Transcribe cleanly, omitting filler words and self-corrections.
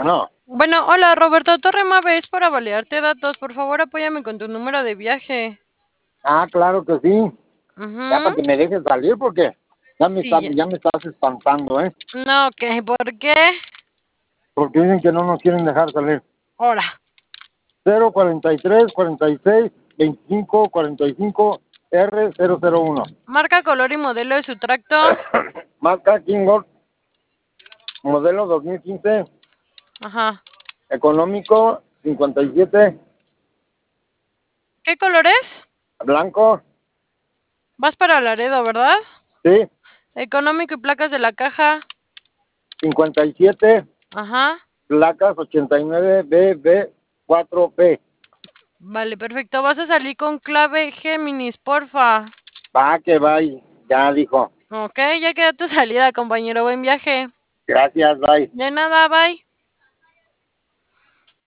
Bueno, Bueno, hola Roberto Torre Mave, es para validarte datos. Por favor, apóyame con tu número de viaje. claro que sí. Ya Ujú. para que me dejes salir porque Sí, ya. ya me estás espantando, ¿eh? No, ¿qué? ¿Por qué? Porque dicen que no nos quieren dejar salir. Hola. 043 46 25 45 R001. Marca, color y modelo de su tracto. Marca Kingo, modelo 2015, Ajá. económico 57, ¿Qué color es? blanco, Vas para Laredo, ¿verdad? sí, Económico y placas de la caja. 57, Ajá. placas 89 BB4P. Vale, perfecto. Vas a salir con clave Géminis, porfa. Va que va, ya dijo. Ok, ya queda tu salida, compañero. Buen viaje. Gracias, bye. De nada, bye.